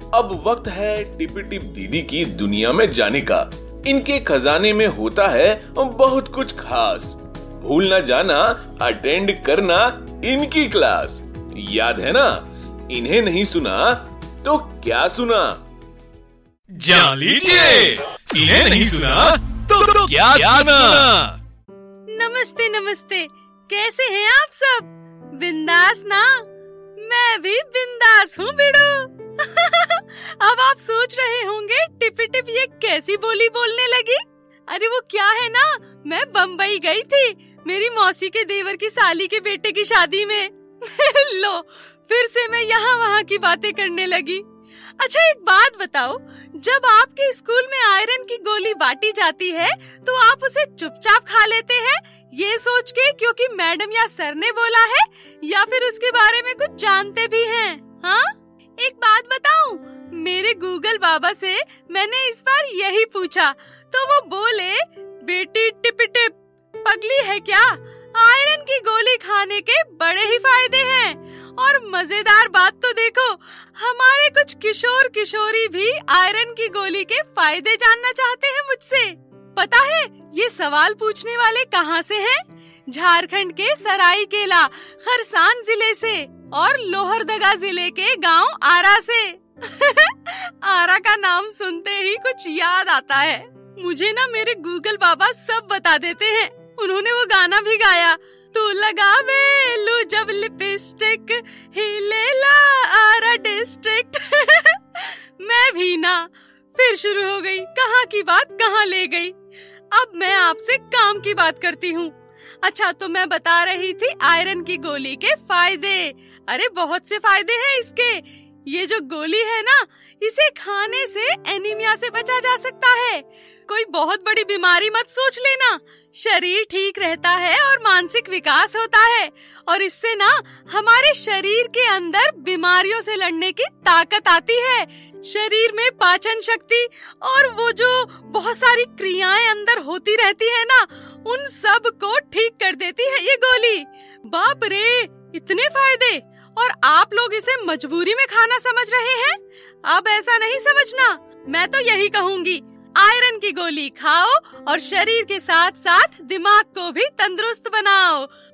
अब वक्त है टिपी टिप दीदी की दुनिया में जाने का। इनके खजाने में होता है बहुत कुछ खास। भूल ना जाना, अटेंड करना इनकी क्लास। याद है ना? इन्हें नहीं सुना तो क्या सुना? जान लीजिए, इन्हें नहीं सुना तो क्या सुना? नमस्ते नमस्ते, कैसे हैं आप सब? बिंदास ना? मैं भी बिंदास हूँ बिड़ू। अब आप सोच रहे होंगे टिपी टिप ये कैसी बोली बोलने लगी? अरे वो क्या है ना, मैं बम्बई गई थी मेरी मौसी के देवर की साली के बेटे की शादी में। लो, फिर से मैं यहाँ वहाँ की बातें करने लगी। अच्छा एक बात बताओ, जब आपके स्कूल में आयरन की गोली बांटी जाती है तो आप उसे चुपचाप खा लेते हैं, ये सोच के क्योंकि मैडम या सर ने बोला है, या फिर उसके बारे में कुछ जानते भी हैं? हाँ, एक बात बताऊं, मेरे गूगल बाबा से मैंने इस बार यही पूछा तो वो बोले, बेटी टिपी टिप पगली है क्या? आयरन की गोली खाने के बड़े ही फायदे हैं। और मजेदार बात तो देखो, हमारे कुछ किशोर किशोरी भी आयरन की गोली के फायदे जानना चाहते हैं मुझसे। पता है ये सवाल पूछने वाले कहाँ से हैं? झारखंड के सरायकेला खरसान जिले से और लोहरदगा जिले के गांव आरा से। आरा का नाम सुनते ही कुछ याद आता है मुझे ना, मेरे गूगल बाबा सब बता देते हैं। उन्होंने वो गाना भी गाया, तू लगावे लू जब लिपस्टिक हिलेला आरा डिस्ट्रिक्ट। मैं भी ना, फिर शुरू हो गई कहाँ की बात कहाँ ले गई। अब मैं आपसे काम की बात करती हूँ। अच्छा, तो मैं बता रही थी आयरन की गोली के फायदे। अरे बहुत से फायदे हैं इसके। ये जो गोली है ना, इसे खाने से एनीमिया से बचा जा सकता है। कोई बहुत बड़ी बीमारी मत सोच लेना, शरीर ठीक रहता है और मानसिक विकास होता है। और इससे ना हमारे शरीर के अंदर बीमारियों से लड़ने की ताकत आती है। शरीर में पाचन शक्ति और वो जो बहुत सारी क्रियाएं अंदर होती रहती है ना, उन सब को ठीक कर देती है ये गोली। बाप रे, इतने फायदे! और आप लोग इसे मजबूरी में खाना समझ रहे हैं। अब ऐसा नहीं समझना। मैं तो यही कहूँगी, आयरन की गोली खाओ और शरीर के साथ साथ दिमाग को भी तंदुरुस्त बनाओ।